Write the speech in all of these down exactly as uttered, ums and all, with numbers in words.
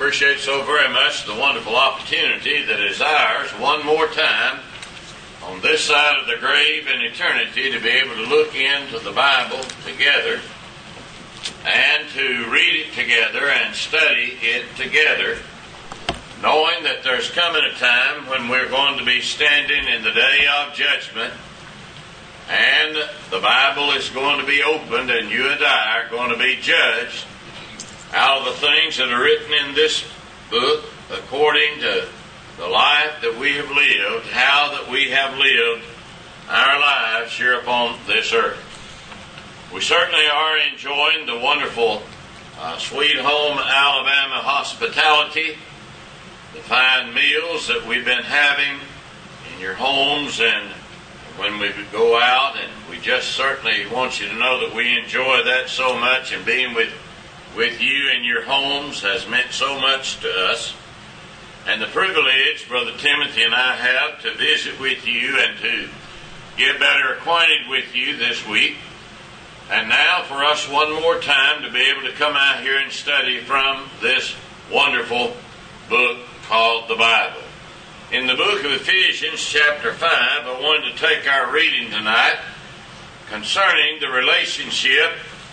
appreciate so very much the wonderful opportunity that is ours one more time on this side of the grave in eternity to be able to look into the Bible together and to read it together and study it together, knowing that there's coming a time when we're going to be standing in the day of judgment and the Bible is going to be opened and you and I are going to be judged out of the things that are written in this book according to the life that we have lived, how that we have lived our lives here upon this earth. We certainly are enjoying the wonderful uh, Sweet Home Alabama hospitality, the fine meals that we've been having in your homes and when we go out, and we just certainly want you to know that we enjoy that so much, and being with with you in your homes has meant so much to us. And the privilege Brother Timothy and I have to visit with you and to get better acquainted with you this week. And now for us one more time to be able to come out here and study from this wonderful book called the Bible. In the book of Ephesians chapter five, I wanted to take our reading tonight concerning the relationship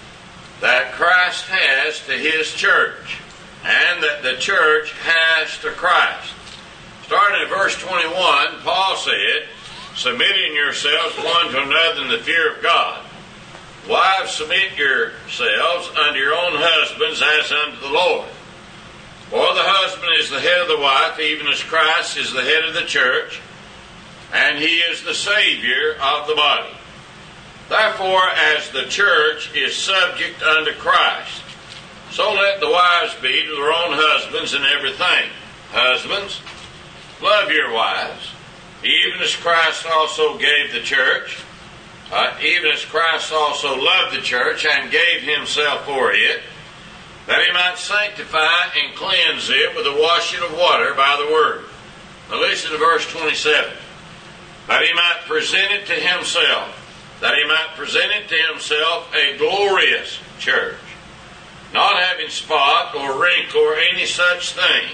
that Christ has to His church and that the church has to Christ. Starting at verse twenty-one, Paul said, "Submitting yourselves one to another in the fear of God. Wives, submit yourselves unto your own husbands as unto the Lord. For the husband is the head of the wife, even as Christ is the head of the church, and He is the Savior of the body. Therefore, as the church is subject unto Christ, so let the wives be to their own husbands in everything. Husbands, love your wives, even as Christ also gave the church, uh, even as Christ also loved the church and gave Himself for it, that He might sanctify and cleanse it with the washing of water by the word." Now listen to verse twenty-seven. "That He might present it to Himself, that He might present it to Himself a glorious church, not having spot or wrinkle or any such thing,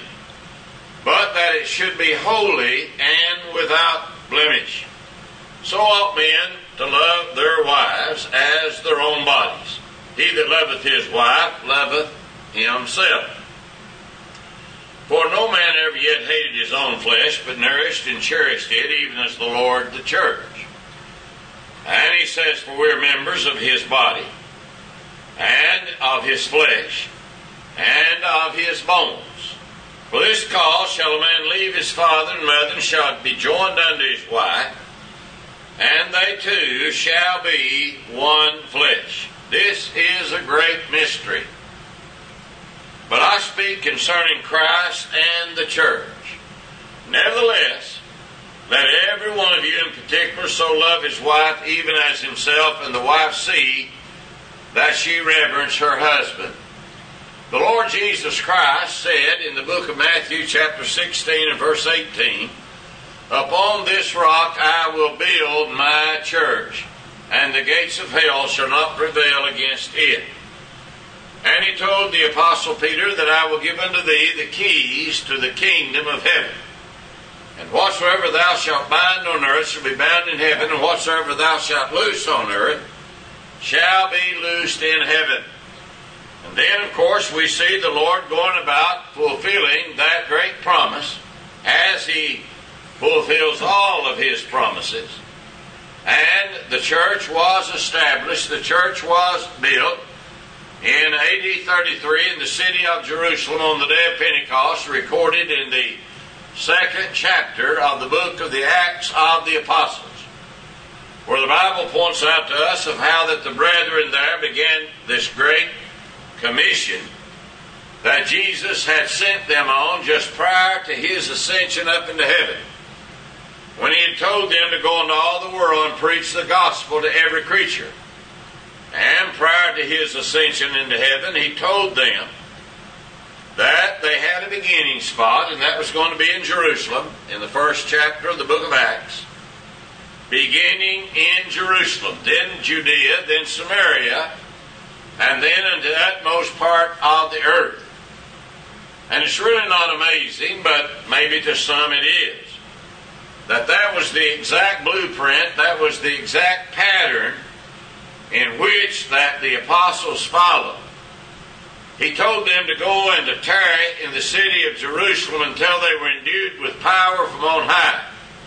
but that it should be holy and without blemish. So ought men to love their wives as their own bodies. He that loveth his wife loveth himself. For no man ever yet hated his own flesh, but nourished and cherished it, even as the Lord the church. And he says, for we are members of His body, and of His flesh, and of His bones. For this cause shall a man leave his father and mother, and shall be joined unto his wife, and they two shall be one flesh. This is a great mystery. But I speak concerning Christ and the church. Nevertheless, let every one of you in particular so love his wife even as himself, and the wife see that she reverence her husband. The Lord Jesus Christ said in the book of Matthew chapter sixteen and verse eighteen, "Upon this rock I will build my church, and the gates of hell shall not prevail against it." And He told the Apostle Peter that I will give unto thee the keys to the kingdom of heaven. And whatsoever thou shalt bind on earth shall be bound in heaven, and whatsoever thou shalt loose on earth shall be loosed in heaven. And then, of course, we see the Lord going about fulfilling that great promise as He fulfills all of His promises. And the church was established, the church was built in A D thirty-three in the city of Jerusalem on the day of Pentecost, recorded in the second chapter of the book of the Acts of the Apostles, where the Bible points out to us of how that the brethren there began this great commission that Jesus had sent them on just prior to His ascension up into heaven, when He had told them to go into all the world and preach the gospel to every creature. And prior to His ascension into heaven, He told them that they had a beginning spot, and that was going to be in Jerusalem, in the first chapter of the book of Acts. Beginning in Jerusalem, then Judea, then Samaria, and then unto the utmost part of the earth. And it's really not amazing, but maybe to some it is, that that was the exact blueprint, that was the exact pattern in which that the apostles followed. He told them to go and to tarry in the city of Jerusalem until they were endued with power from on high.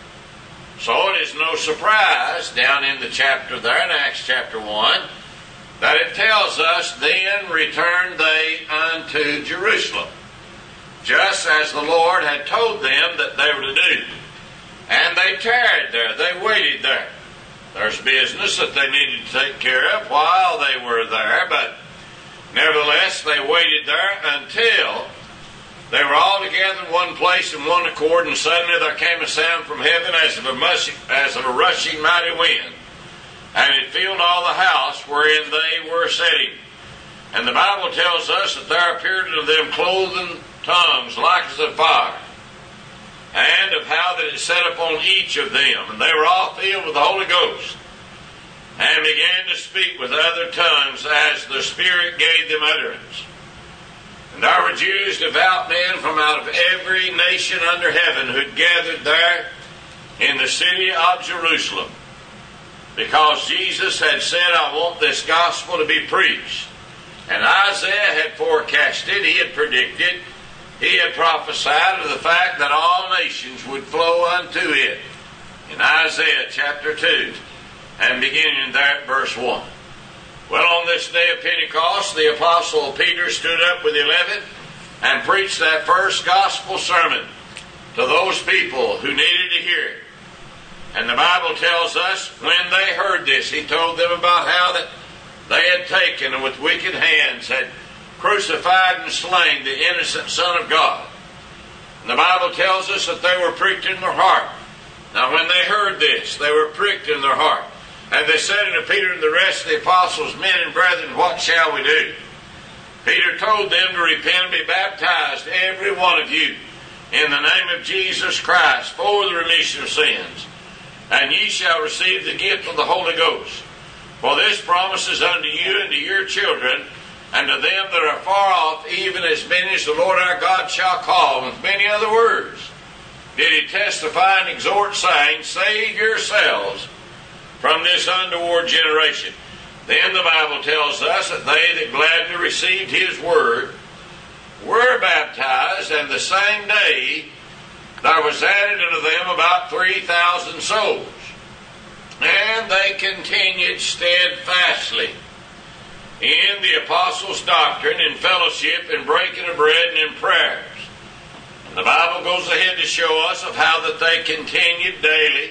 So it is no surprise down in the chapter there in Acts chapter one that it tells us, then returned they unto Jerusalem, just as the Lord had told them that they were to do. And they tarried there, they waited there. There's business that they needed to take care of while they were there, but nevertheless they waited there until they were all together in one place in one accord, and suddenly there came a sound from heaven as of a, mush, as of a rushing mighty wind, and it filled all the house wherein they were sitting. And the Bible tells us that there appeared unto them cloven tongues like as of fire, and of how that it sat upon each of them. And they were all filled with the Holy Ghost, and began to speak with other tongues as the Spirit gave them utterance. And there were Jews, devout men from out of every nation under heaven, who'd gathered there in the city of Jerusalem, because Jesus had said, I want this gospel to be preached. And Isaiah had forecasted, he had predicted, he had prophesied of the fact that all nations would flow unto it. In Isaiah chapter two, and beginning there at verse one. Well, on this day of Pentecost, the Apostle Peter stood up with the eleven and preached that first gospel sermon to those people who needed to hear it. And the Bible tells us, when they heard this, he told them about how that they had taken and with wicked hands had crucified and slain the innocent Son of God. And the Bible tells us that they were pricked in their heart. Now when they heard this, they were pricked in their heart. And they said unto Peter and the rest of the apostles, Men and brethren, what shall we do? Peter told them to repent and be baptized, every one of you, in the name of Jesus Christ, for the remission of sins. And ye shall receive the gift of the Holy Ghost. For this promise is unto you and to your children, and to them that are far off, even as many as the Lord our God shall call. And with many other words did he testify and exhort, saying, Save yourselves from this untoward generation. Then the Bible tells us that they that gladly received his word were baptized, and the same day there was added unto them about three thousand souls. And they continued steadfastly in the apostles' doctrine, in fellowship, in breaking of bread, and in prayers. And the Bible goes ahead to show us of how that they continued daily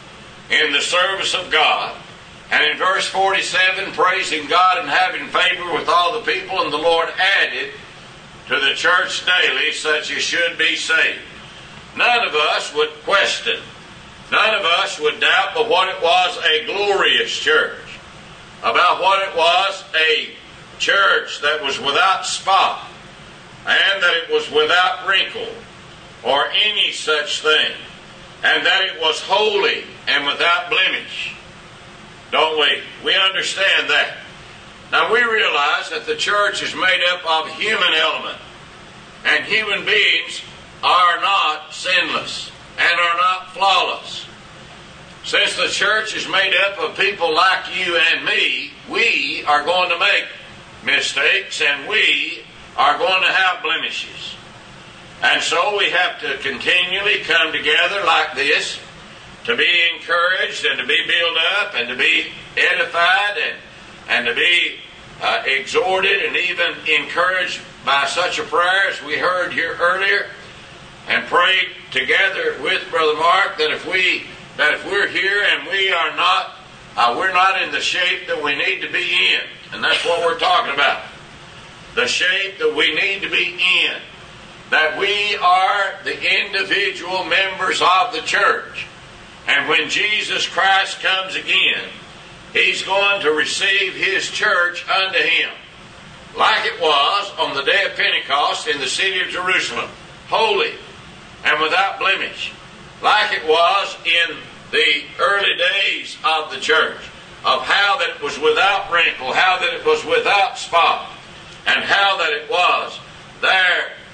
in the service of God. And in verse forty-seven, praising God and having favor with all the people, and the Lord added to the church daily such as should be saved. None of us would question, none of us would doubt but what it was a glorious church, about what it was a church that was without spot, and that it was without wrinkle, or any such thing, and that it was holy and without blemish. Don't we? We understand that. Now we realize that the church is made up of human element, and human beings are not sinless and are not flawless. Since the church is made up of people like you and me, we are going to make mistakes, and we are going to have blemishes. And so we have to continually come together like this to be encouraged and to be built up and to be edified and, and to be uh, exhorted and even encouraged by such a prayer as we heard here earlier, and prayed together with Brother Mark that if we that if we're here and we are not uh, we're not in the shape that we need to be in, and that's what we're talking about, the shape that we need to be in, that we are the individual members of the church. And when Jesus Christ comes again, he's going to receive his church unto him, like it was on the day of Pentecost in the city of Jerusalem, holy and without blemish, like it was in the early days of the church, of how that it was without wrinkle, how that it was without spot, and how that it was there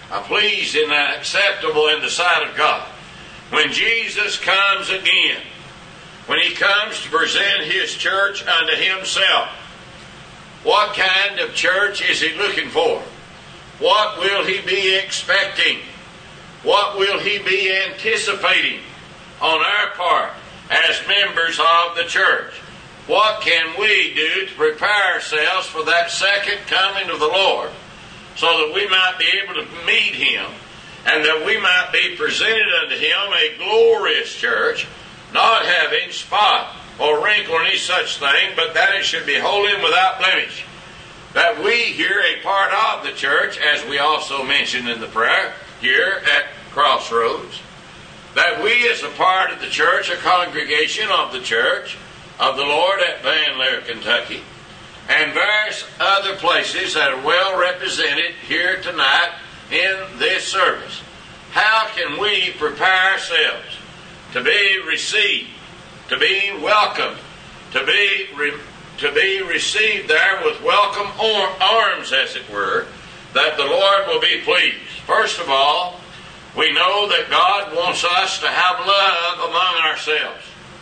uh, pleased and acceptable in the sight of God. When Jesus comes again, when he comes to present his church unto himself, what kind of church is he looking for? What will he be expecting? What will he be anticipating on our part as members of the church? What can we do to prepare ourselves for that second coming of the Lord, so that we might be able to meet him, and that we might be presented unto him a glorious church, not having spot or wrinkle or any such thing, but that it should be holy and without blemish. That we here, a part of the church, as we also mentioned in the prayer here at Crossroads, that we as a part of the church, a congregation of the church of the Lord at Van Lear, Kentucky, and various other places that are well represented here tonight in this service, how can we prepare ourselves to be received, to be welcomed, to be re- to be received there with welcome arms, as it were, that the Lord will be pleased? First of all, we know that God wants us to have love among ourselves.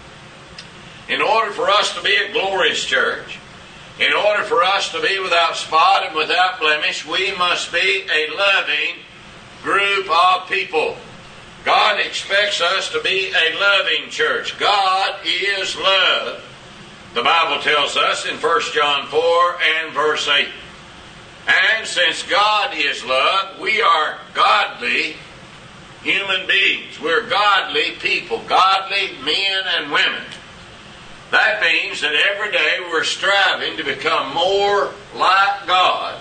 In order for us to be a glorious church, in order for us to be without spot and without blemish, we must be a loving group of people. God expects us to be a loving church. God is love. The Bible tells us in First John four and verse eight. And since God is love, we are godly human beings. We're godly people, godly men and women. That means that every day we're striving to become more like God.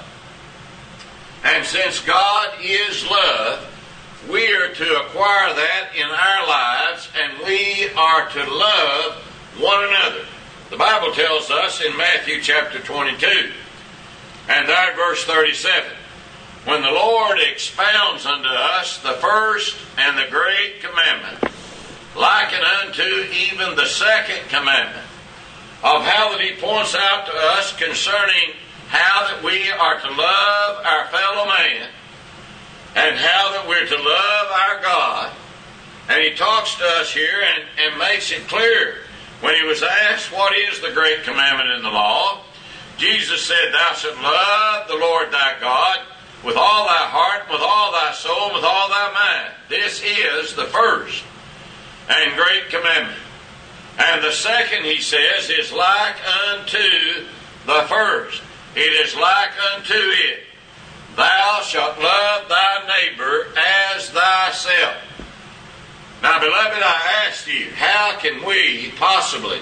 And since God is love, we are to acquire that in our lives, and we are to love one another. The Bible tells us in Matthew chapter twenty-two, and there verse thirty-seven, when the Lord expounds unto us the first and the great commandment, liken unto even the second commandment, of how that he points out to us concerning how that we are to love our fellow man, and how that we're to love our God. And he talks to us here and, and makes it clear. When he was asked what is the great commandment in the law, Jesus said, thou shalt love the Lord thy God with all thy heart, with all thy soul, with all thy mind. This is the first and great commandment. And the second, he says, is like unto the first. It is like unto it. Thou shalt love thy neighbor as thyself. Now, beloved, I ask you, how can we possibly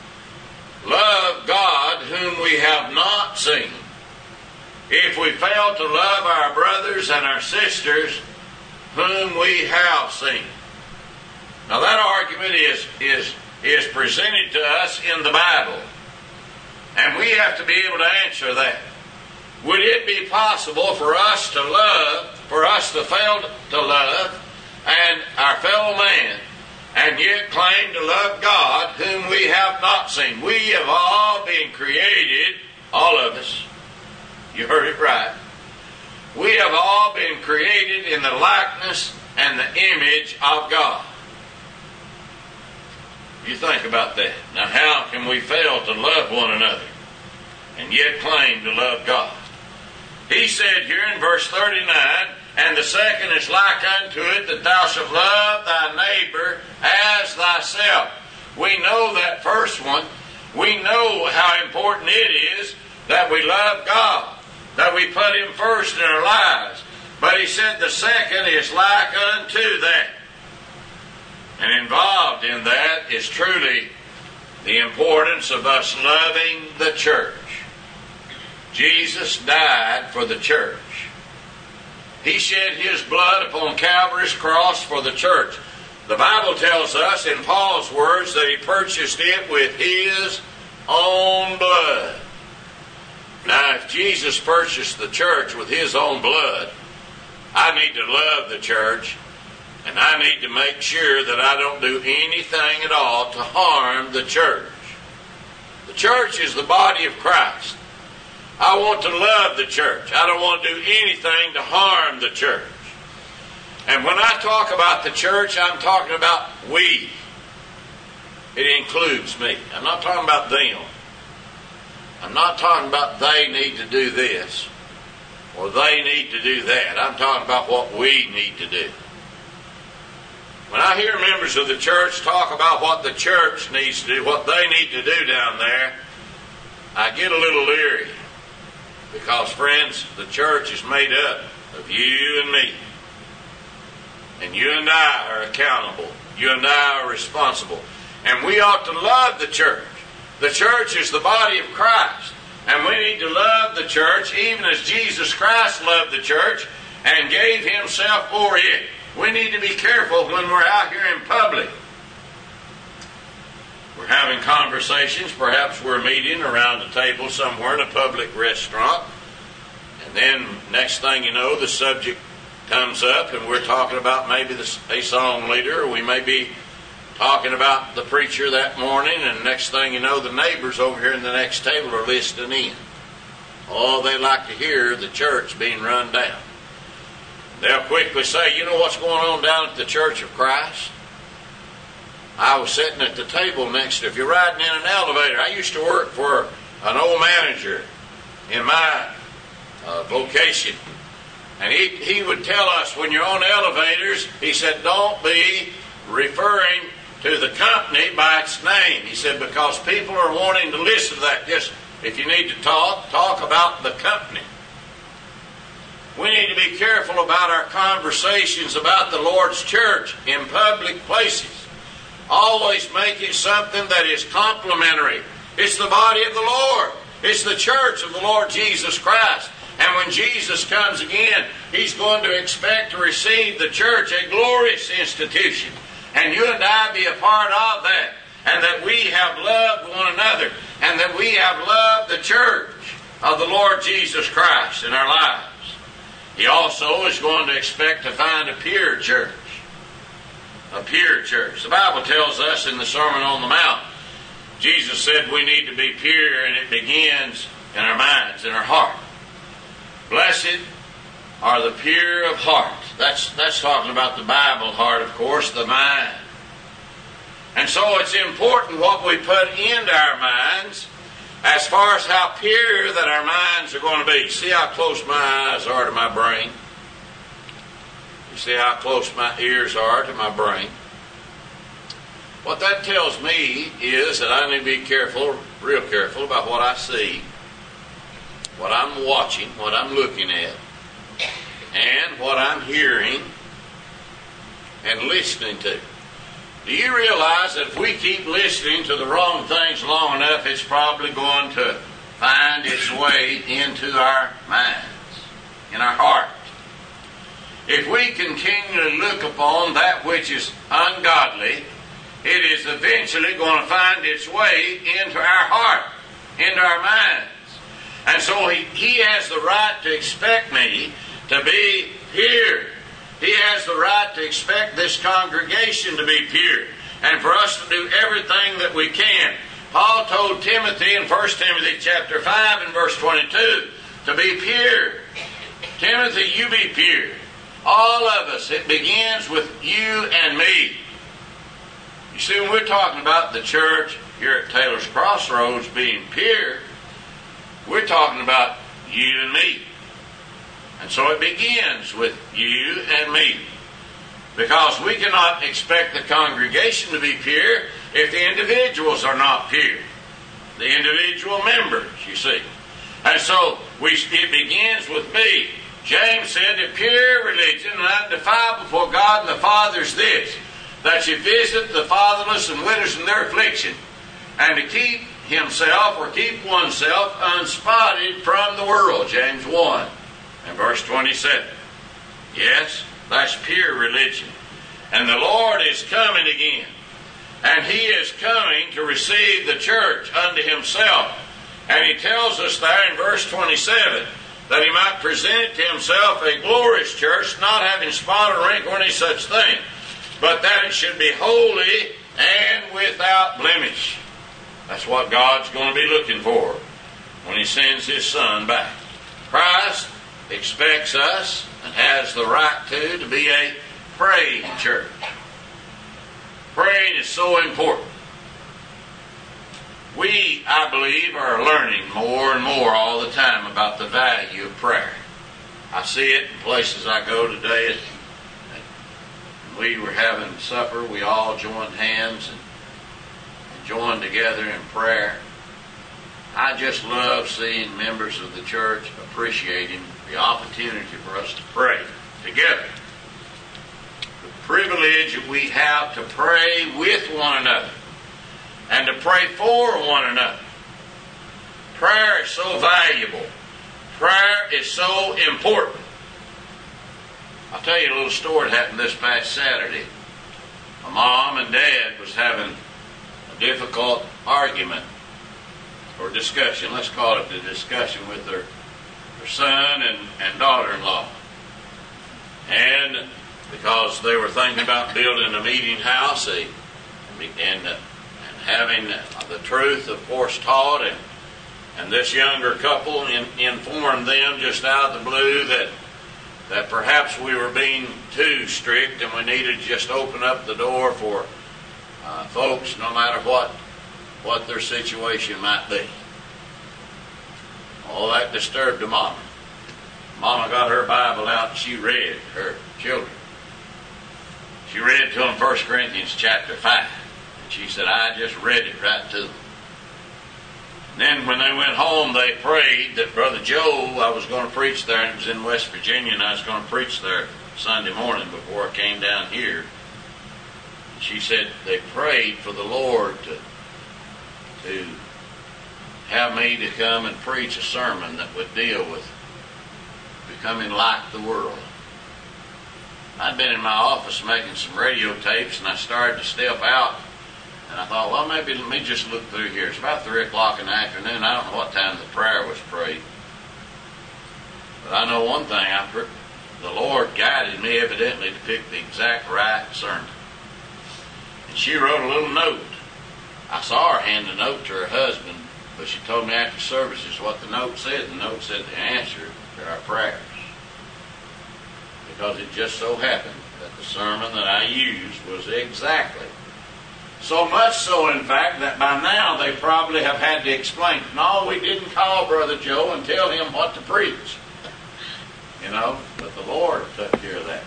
love God whom we have not seen if we fail to love our brothers and our sisters whom we have seen? Now, that argument is, is, is presented to us in the Bible, and we have to be able to answer that. Would it be possible for us to love, for us to fail to love and our fellow man, and yet claim to love God whom we have not seen? We have all been created, all of us, you heard it right, we have all been created in the likeness and the image of God. You think about that. Now, how can we fail to love one another and yet claim to love God? He said here in verse thirty-nine, and the second is like unto it, that thou shalt love thy neighbor as thyself. We know that first one. We know how important it is that we love God, that we put Him first in our lives. But he said the second is like unto that. And involved in that is truly the importance of us loving the church. Jesus died for the church. He shed His blood upon Calvary's cross for the church. The Bible tells us in Paul's words that He purchased it with His own blood. Now, if Jesus purchased the church with His own blood, I need to love the church, and I need to make sure that I don't do anything at all to harm the church. The church is the body of Christ. I want to love the church. I don't want to do anything to harm the church. And when I talk about the church, I'm talking about we. It includes me. I'm not talking about them. I'm not talking about they need to do this or they need to do that. I'm talking about what we need to do. When I hear members of the church talk about what the church needs to do, what they need to do down there, I get a little leery. Because, friends, the church is made up of you and me. And you and I are accountable. You and I are responsible. And we ought to love the church. The church is the body of Christ. And we need to love the church even as Jesus Christ loved the church and gave himself for it. We need to be careful when we're out here in public. We're having conversations. Perhaps we're meeting around a table somewhere in a public restaurant. And then next thing you know, the subject comes up and we're talking about maybe the, a song leader, or we may be talking about the preacher that morning, and next thing you know, the neighbors over here in the next table are listening in. Oh, they like to hear the church being run down. They'll quickly say, you know what's going on down at the Church of Christ? I was sitting at the table next to, if you're riding in an elevator, I used to work for an old manager in my uh, vocation. And he, he would tell us when you're on elevators, he said, don't be referring to the company by its name. He said, because people are wanting to listen to that. Just, if you need to talk, talk about the company. We need to be careful about our conversations about the Lord's church in public places. Always make it something that is complimentary. It's the body of the Lord. It's the church of the Lord Jesus Christ. And when Jesus comes again, he's going to expect to receive the church, a glorious institution. And you and I be a part of that. And that we have loved one another. And that we have loved the church of the Lord Jesus Christ in our lives. He also is going to expect to find a pure church. A pure church. The Bible tells us in the Sermon on the Mount, Jesus said we need to be pure, and it begins in our minds, in our heart. Blessed are the pure of heart. That's, that's talking about the Bible heart, of course, the mind. And so it's important what we put into our minds as far as how pure that our minds are going to be. See how close my eyes are to my brain? You see how close my ears are to my brain? What that tells me is that I need to be careful, real careful about what I see, what I'm watching, what I'm looking at, and what I'm hearing and listening to. Do you realize that if we keep listening to the wrong things long enough, it's probably going to find its way into our minds, in our heart? If we continually look upon that which is ungodly, it is eventually going to find its way into our heart, into our minds. And so he, he has the right to expect me to be pure. He has the right to expect this congregation to be pure, and for us to do everything that we can. Paul told Timothy in First Timothy chapter five and verse twenty-two to be pure. Timothy, you be pure. All of us, it begins with you and me. You see, when we're talking about the church here at Taylor's Crossroads being pure, we're talking about you and me. And so it begins with you and me. Because we cannot expect the congregation to be pure if the individuals are not pure. The individual members, you see. And so we, it begins with me. James said, "A pure religion and undefiled before God and the Father is this, that you visit the fatherless and widows in their affliction, and to keep himself or keep oneself unspotted from the world." James one and verse twenty-seven. Yes, that's pure religion. And the Lord is coming again. And He is coming to receive the church unto Himself. And He tells us there in verse twenty-seven that He might present to Himself a glorious church, not having spot or wrinkle or any such thing, but that it should be holy and without blemish. That's what God's going to be looking for when He sends His Son back. Christ expects us and has the right to, to be a Pray, church. Praying is so important. We, I believe, are learning more and more all the time about the value of prayer. I see it in places I go today. We were having supper. We all joined hands and joined together in prayer. I just love seeing members of the church appreciating the opportunity for us to pray together. The privilege that we have to pray with one another and to pray for one another. Prayer is so valuable. Prayer is so important. I'll tell you a little story that happened this past Saturday. My mom and dad was having a difficult argument or discussion. Let's call it the discussion with their, their son and, and daughter-in-law. And because they were thinking about building a meeting house they, and, uh, and having the truth, of course, taught, and, and this younger couple in, informed them just out of the blue that that perhaps we were being too strict and we needed to just open up the door for uh, folks, no matter what what their situation might be. All that disturbed the mama. Mama got her Bible out and she read her children. She read to them First Corinthians chapter five. And she said, I just read it right to them. And then when they went home, they prayed that Brother Joe, I was going to preach there, and it was in West Virginia, and I was going to preach there Sunday morning before I came down here. And she said they prayed for the Lord to, to have me to come and preach a sermon that would deal with becoming like the world. I'd been in my office making some radio tapes, and I started to step out. And I thought, well, maybe let me just look through here. It's about three o'clock in the afternoon. I don't know what time the prayer was prayed. But I know one thing. I, the Lord guided me evidently to pick the exact right sermon. And she wrote a little note. I saw her hand the note to her husband, but she told me after services what the note said. The note said the answer to our prayers. Because it just so happened that the sermon that I used was exactly so much so, in fact, that by now they probably have had to explain, no, we didn't call Brother Joe and tell him what to preach. You know, but the Lord took care of that.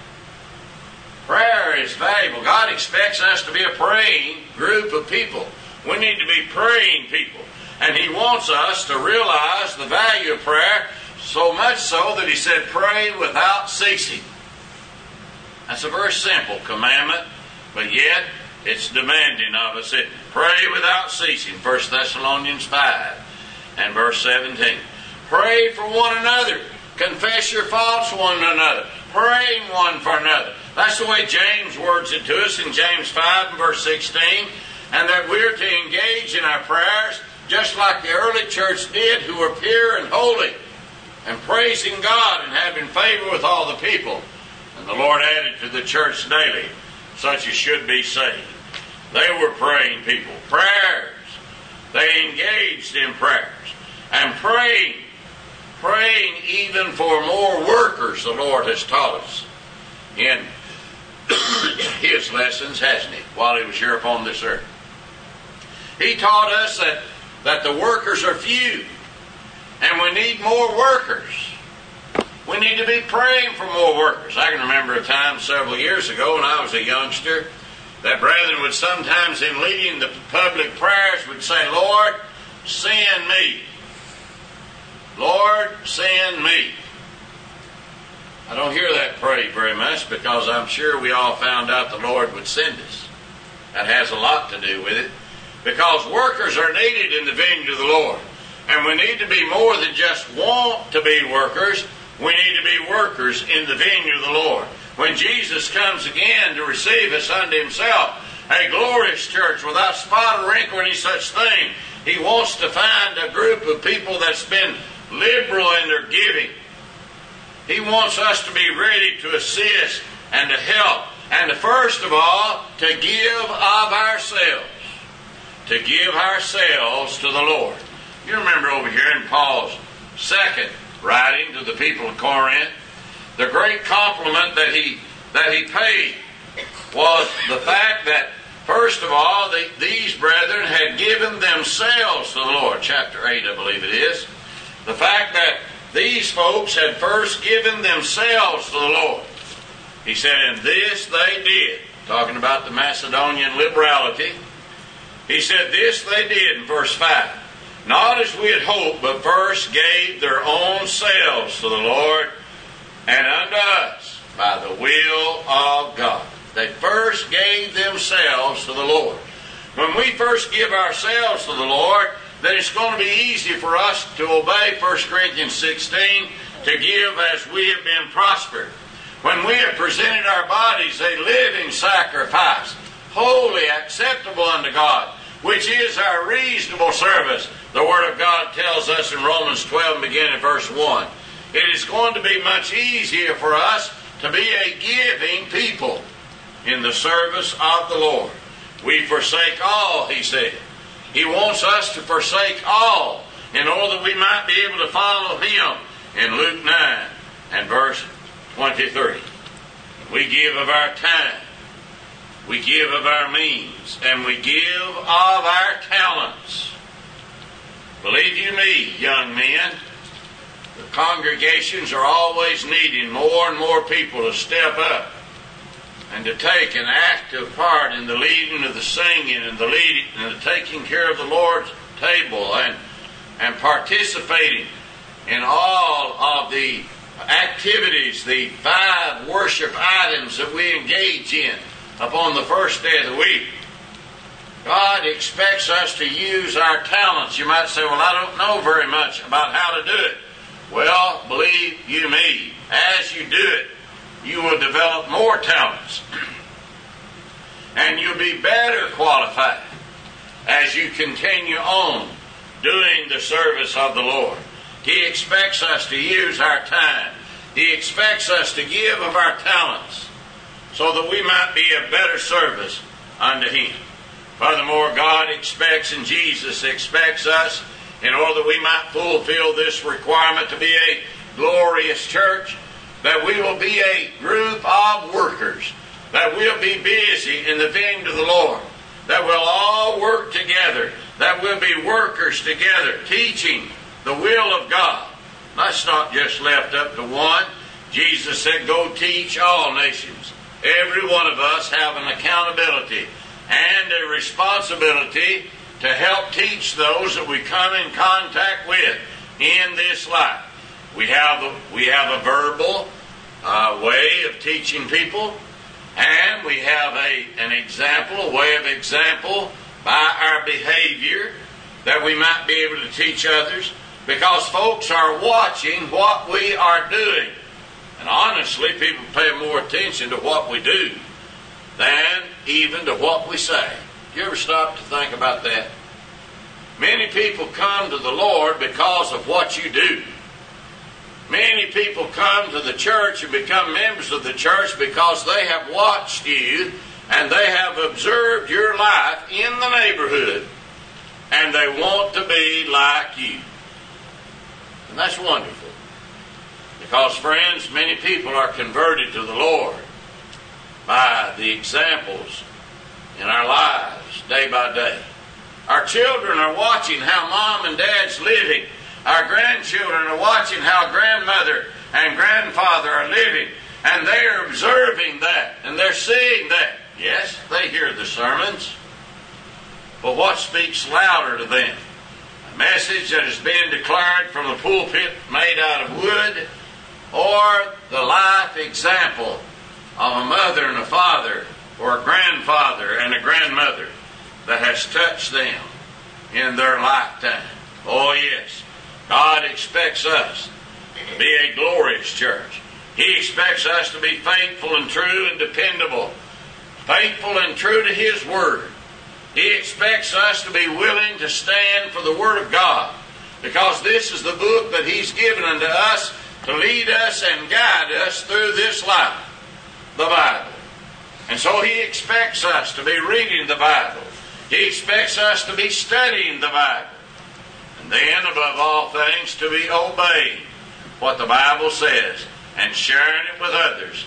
Prayer is valuable. God expects us to be a praying group of people. We need to be praying people. And He wants us to realize the value of prayer, so much so that He said, pray without ceasing. That's a very simple commandment, but yet it's demanding of us. It, pray without ceasing. First Thessalonians five and verse seventeen. Pray for one another. Confess your faults one to another. Praying one for another. That's the way James words it to us in James five and verse sixteen. And that we're to engage in our prayers just like the early church did, who were pure and holy and praising God and having favor with all the people. And the Lord added to the church daily such as should be saved. They were praying people. Prayers. They engaged in prayers. And praying. Praying even for more workers, the Lord has taught us in His lessons, hasn't He, while He was here upon this earth. He taught us that, that the workers are few. And we need more workers. We need to be praying for more workers. I can remember a time several years ago when I was a youngster that brethren would sometimes, in leading the public prayers, would say, Lord, send me. Lord, send me. I don't hear that prayed very much because I'm sure we all found out the Lord would send us. That has a lot to do with it. Because workers are needed in the vineyard of the Lord. And we need to be more than just want to be workers. We need to be workers in the vineyard of the Lord. When Jesus comes again to receive us unto Himself, a glorious church without spot or wrinkle or any such thing, He wants to find a group of people that's been liberal in their giving. He wants us to be ready to assist and to help. And to, first of all, to give of ourselves. To give ourselves to the Lord. You remember over here in Paul's second writing to the people of Corinth, the great compliment that he that he paid was the fact that, first of all, the, these brethren had given themselves to the Lord. Chapter eight, I believe it is. The fact that these folks had first given themselves to the Lord. He said, and this they did. Talking about the Macedonian liberality. He said, this they did in verse five. Not as we had hoped, but first gave their own selves to the Lord and unto us by the will of God. They first gave themselves to the Lord. When we first give ourselves to the Lord, then it's going to be easy for us to obey First Corinthians sixteen, to give as we have been prospered. When we have presented our bodies a living sacrifice, holy, acceptable unto God, which is our reasonable service, the Word of God tells us in Romans twelve, beginning at verse one. It is going to be much easier for us to be a giving people in the service of the Lord. We forsake all, he said. He wants us to forsake all in order that we might be able to follow him in Luke nine and verse twenty-three. We give of our time, we give of our means, and we give of our talents. Believe you me, young men, the congregations are always needing more and more people to step up and to take an active part in the leading of the singing and the leading and the taking care of the Lord's table and, and participating in all of the activities, the five worship items that we engage in upon the first day of the week. God expects us to use our talents. You might say, well, I don't know very much about how to do it. Well, believe you me, as you do it, you will develop more talents. And you'll be better qualified as you continue on doing the service of the Lord. He expects us to use our time. He expects us to give of our talents so that we might be a better service unto him. Furthermore, God expects and Jesus expects us, in order that we might fulfill this requirement to be a glorious church, that we will be a group of workers, that we'll be busy in the vineyard of the Lord, that we'll all work together, that we'll be workers together, teaching the will of God. That's not just left up to one. Jesus said, go teach all nations. Every one of us have an accountability and a responsibility to help teach those that we come in contact with in this life. We have a, we have a verbal uh, way of teaching people, and we have a an example, a way of example by our behavior that we might be able to teach others, because folks are watching what we are doing. And honestly, people pay more attention to what we do than even to what we say. You ever stop to think about that? Many people come to the Lord because of what you do. Many people come to the church and become members of the church because they have watched you and they have observed your life in the neighborhood, and they want to be like you. And that's wonderful. Because, friends, many people are converted to the Lord by the examples in our lives day by day. Our children are watching how mom and dad's living. Our grandchildren are watching how grandmother and grandfather are living. And they are observing that. And they're seeing that. Yes, they hear the sermons. But what speaks louder to them? A message that has been declared from the pulpit made out of wood, or the life example of a mother and a father, or a grandfather and a grandmother that has touched them in their lifetime. Oh yes, God expects us to be a glorious church. He expects us to be faithful and true and dependable, faithful and true to His Word. He expects us to be willing to stand for the Word of God, because this is the book that He's given unto us to lead us and guide us through this life, the Bible. And so He expects us to be reading the Bible. He expects us to be studying the Bible. And then, above all things, to be obeying what the Bible says and sharing it with others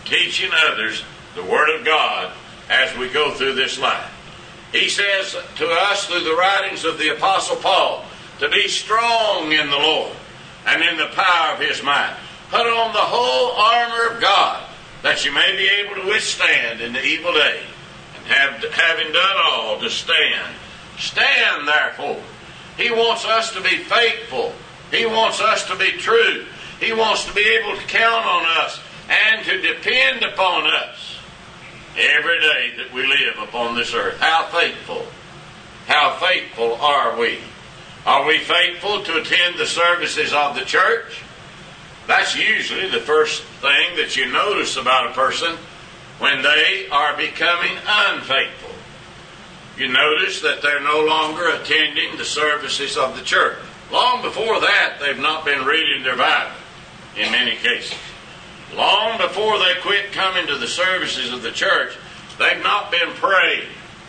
teaching others the Word of God as we go through this life. He says to us through the writings of the Apostle Paul to be strong in the Lord and in the power of His might. Put on the whole armor of God, that you may be able to withstand in the evil day, and have, having done all, to stand. Stand, therefore. He wants us to be faithful. He wants us to be true. He wants to be able to count on us and to depend upon us every day that we live upon this earth. How faithful, how faithful are we? Are we faithful to attend the services of the church? That's usually the first thing that you notice about a person when they are becoming unfaithful. You notice that they're no longer attending the services of the church. Long before that, they've not been reading their Bible in many cases. Long before they quit coming to the services of the church, they've not been praying.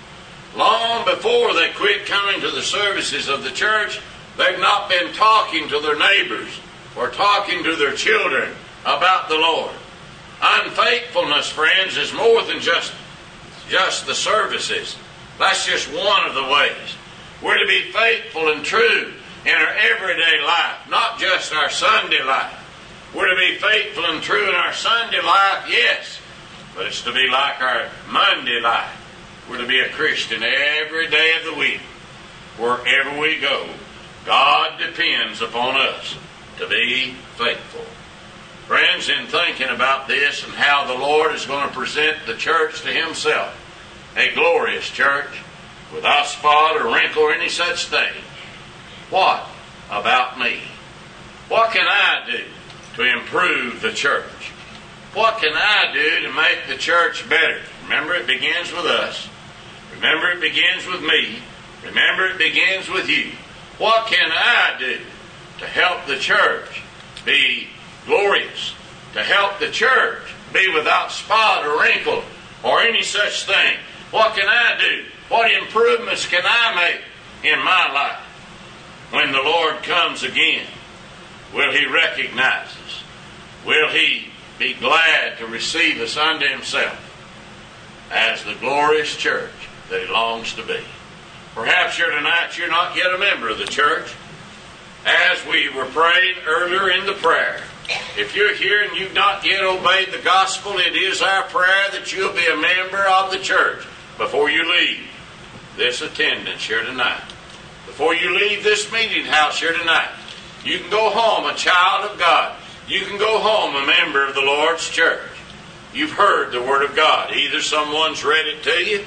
Long before they quit coming to the services of the church, they've not been talking to their neighbors or talking to their children about the Lord. Unfaithfulness, friends, is more than just, just the services. That's just one of the ways. We're to be faithful and true in our everyday life, not just our Sunday life. We're to be faithful and true in our Sunday life, yes, but it's to be like our Monday life. We're to be a Christian every day of the week. Wherever we go, God depends upon us to be faithful. Friends, in thinking about this and how the Lord is going to present the church to Himself, a glorious church, without spot or wrinkle or any such thing, what about me? What can I do to improve the church? What can I do to make the church better? Remember, it begins with us. Remember, it begins with me. Remember, it begins with you. What can I do to help the church be glorious? To help the church be without spot or wrinkle or any such thing? What can I do? What improvements can I make in my life? When the Lord comes again, will He recognize us? Will He be glad to receive us unto Himself as the glorious church that He longs to be? Perhaps here tonight you're not yet a member of the church. As we were praying earlier in the prayer, if you're here and you've not yet obeyed the gospel, it is our prayer that you'll be a member of the church before you leave this attendance here tonight. Before you leave this meeting house here tonight, you can go home a child of God. You can go home a member of the Lord's church. You've heard the Word of God. Either someone's read it to you,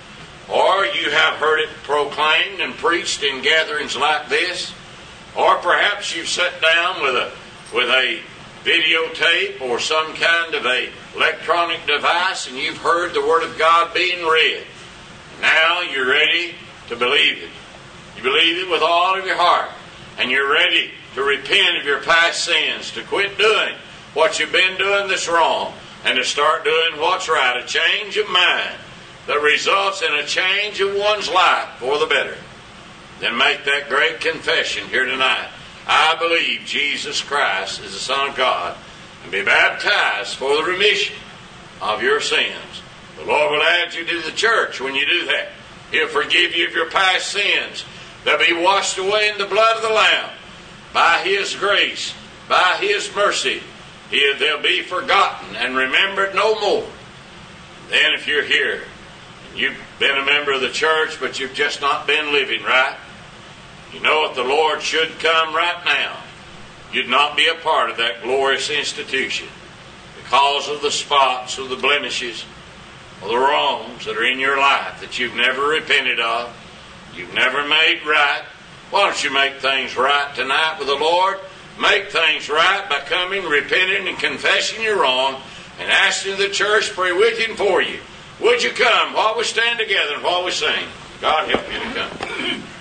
or you have heard it proclaimed and preached in gatherings like this, or perhaps you've sat down with a with a videotape or some kind of a electronic device and you've heard the Word of God being read. Now you're ready to believe it. You believe it with all of your heart, and you're ready to repent of your past sins, to quit doing what you've been doing that's wrong, and to start doing what's right. A change of mind that results in a change of one's life for the better. Then make that great confession here tonight. I believe Jesus Christ is the Son of God, and be baptized for the remission of your sins. The Lord will add you to the church when you do that. He'll forgive you of your past sins. They'll be washed away in the blood of the Lamb. By His grace, by His mercy, they'll be forgotten and remembered no more. Then if you're here, you've been a member of the church, but you've just not been living right, you know if the Lord should come right now, you'd not be a part of that glorious institution because of the spots or the blemishes or the wrongs that are in your life that you've never repented of, you've never made right. Why don't you make things right tonight with the Lord? Make things right by coming, repenting, and confessing you're wrong, and asking the church to pray with you and for you. Would you come while we stand together and while we sing? God help you to come.